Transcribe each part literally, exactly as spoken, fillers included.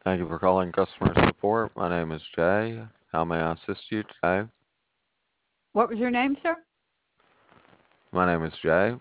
Thank you for calling customer support. My name is Jay. How may I assist you today? What was your name, sir? My name is Jay.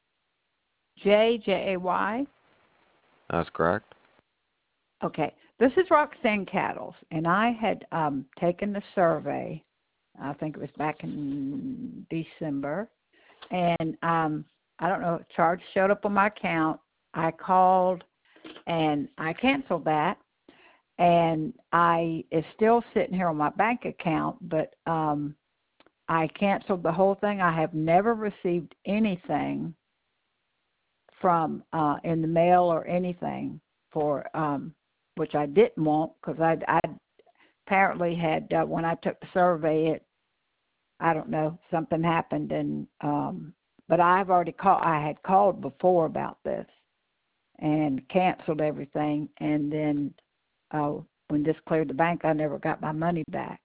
J J A Y. That's correct. Okay. This is Roxanne Cattles, and I had um, taken the survey. I think it was back in December, and um, I don't know. Charge showed up on my account. I called, and I canceled that, and I is still sitting here on my bank account, but um, I canceled the whole thing. I have never received anything from uh, in the mail or anything for um, which I didn't want because I, I apparently had uh, when I took the survey, it I don't know something happened and um, but I've already called. I had called before about this and canceled everything, and then uh, when this cleared the bank, I never got my money back.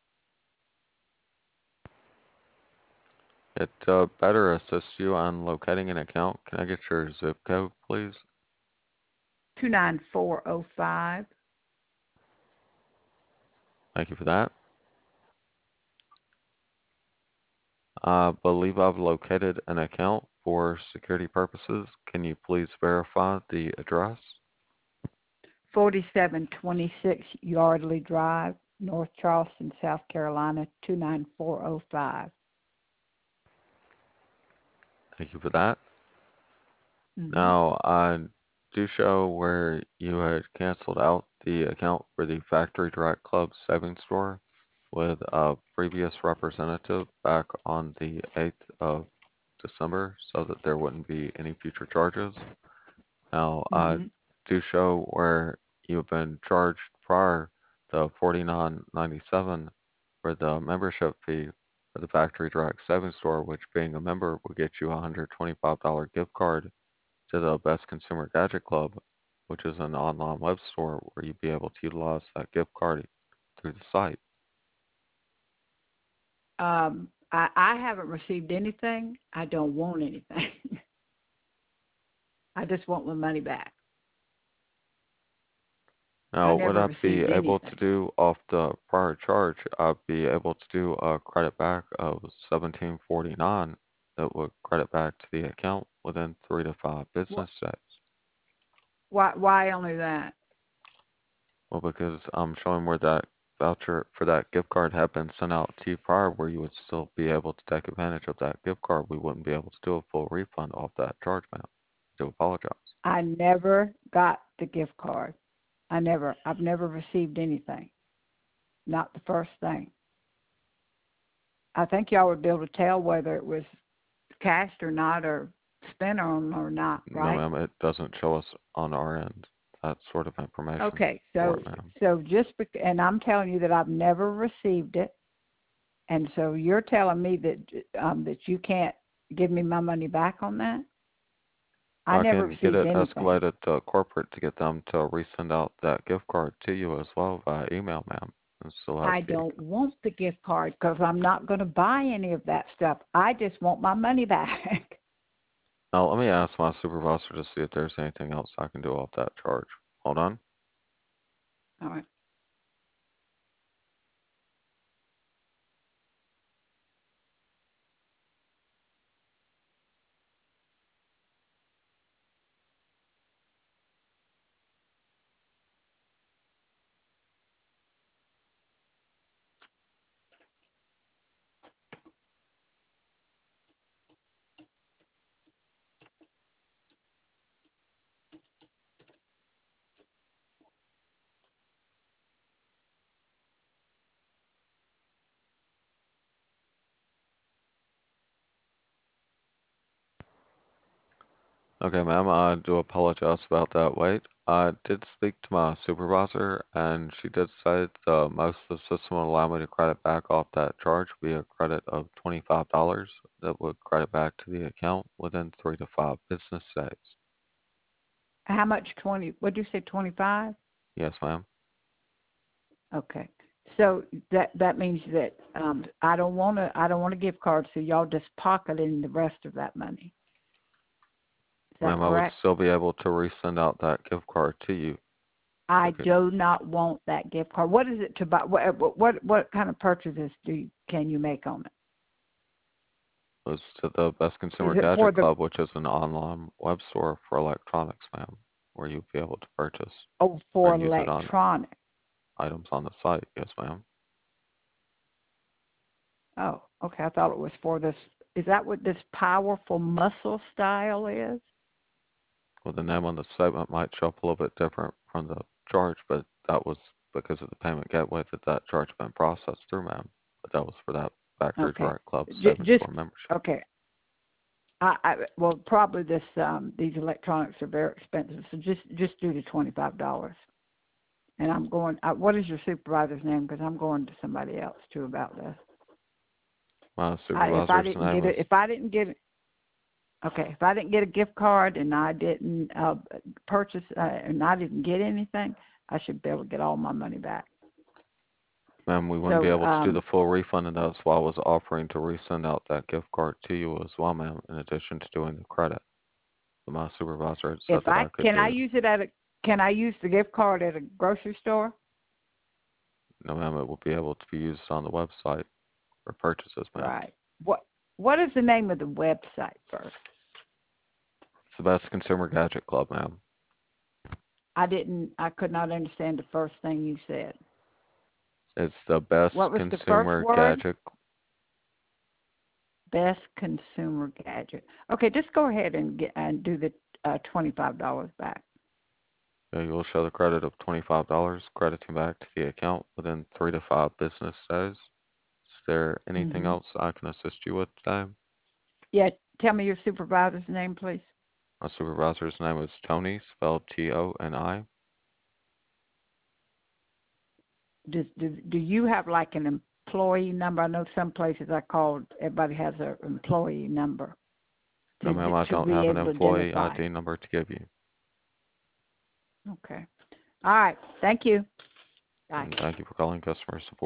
It uh, better assist you on locating an account. Can I get your zip code, please? Two nine four zero five. Thank you for that. I believe I've located an account for security purposes. Can you please verify the address? forty-seven twenty-six Yardley Drive, North Charleston, South Carolina, two nine four zero five. Thank you for that. Mm-hmm. Now, I do show where you had canceled out the account for the Factory Direct Club Savings Store with a previous representative back on the eighth of December so that there wouldn't be any future charges. Now, I Mm-hmm. do show where you've been charged prior to forty-nine ninety-seven for the membership fee for the Factory Direct Savings Store, which being a member will get you a one hundred twenty-five dollars gift card to the Best Consumer Gadget Club, which is an online web store where you'd be able to utilize that gift card through the site. Um, I, I haven't received anything. I don't want anything. I just want my money back. I Now, what never I'd be received able to anything. do off the prior charge, I'd be able to do a credit back of seventeen forty-nine that would credit back to the account within three to five business Wh- days. Why? Why only that? Well, because I'm showing where that voucher for that gift card had been sent out to you prior, where you would still be able to take advantage of that gift card. We wouldn't be able to do a full refund off that charge, ma'am. I do apologize. I never got the gift card. I never. I've never received anything. Not the first thing. I think y'all would be able to tell whether it was cashed or not, or spent on or not, No, right? ma'am, it doesn't show us on our end that sort of information Okay, for so it, ma'am. so just bec- and I'm telling you that I've never received it, and so you're telling me that um, that you can't give me my money back on that. I I never can get received it anything. escalated to corporate to get them to resend out that gift card to you as well via email, ma'am. And still have I the. don't want the gift card because I'm not going to buy any of that stuff. I just want my money back. Now, let me ask my supervisor to see if there's anything else I can do off that charge. Hold on. All right. Okay, ma'am, I do apologize about that wait. I did speak to my supervisor, and she did say the most the system will allow me to credit back off that charge would be a credit of twenty-five dollars that would credit back to the account within three to five business days. How much? Twenty? What did you say? Twenty-five? Yes, ma'am. Okay. So that that means that um, I don't want to. I don't want a gift card. So y'all just pocketing the rest of that money. Is that Ma'am, I would correct? still be able to resend out that gift card to you. I Okay. do not want that gift card. What is it to buy? What what what kind of purchases do you, can you make on it? It's to the Best Is Consumer it for Gadget the Club, which is an online web store for electronics, ma'am, where you'll be able to purchase oh for and use it on electronic? items on the site. Yes, ma'am. Oh, okay. I thought it was for this. Is that what this powerful muscle style is? Well, the name on the statement might show up a little bit different from the charge, but that was because of the payment gateway that that charge had been processed through, ma'am. But that was for that Factory Okay. Direct Club J- seven just store membership. okay. I, I well probably this um these electronics are very expensive, so just just do the twenty five dollars. And I'm going. Uh, what is your supervisor's name? Because I'm going to somebody else too about this. My I, if I supervisor's didn't name get is, it, if I didn't get it, okay. If I didn't get a gift card and I didn't uh, purchase uh, and I didn't get anything, I should be able to get all my money back. ma'am, we wouldn't be So able to do the um, full refund, and that's why I was offering to resend out that gift card to you as well, ma'am, in addition to doing the credit. But my supervisor had said if that I I could can I do, use it at a can I use the gift card at a grocery store? no, ma'am, it will be able to be used on the website for purchases, ma'am. Right. What What is the name of the website first? It's the Best Consumer Gadget Club, ma'am. I didn't. I could not understand the first thing you said. It's the Best What was the first Consumer word? Gadget. Best consumer gadget. Okay, just go ahead and get and do the uh, twenty-five dollars back. Yeah, you'll show the credit of twenty-five dollars crediting back to the account within three to five business days. Is there anything Mm-hmm. else I can assist you with today? Yeah, tell me your supervisor's name, please. My supervisor's name is Tony, spelled T O N I. Does, do do you have like an employee number? I know some places I called. Everybody has an employee number No, to ma'am, I to don't be have an able to employee identify. I D number to give you. Okay. All right. Thank you. Bye. And thank you for calling customer support.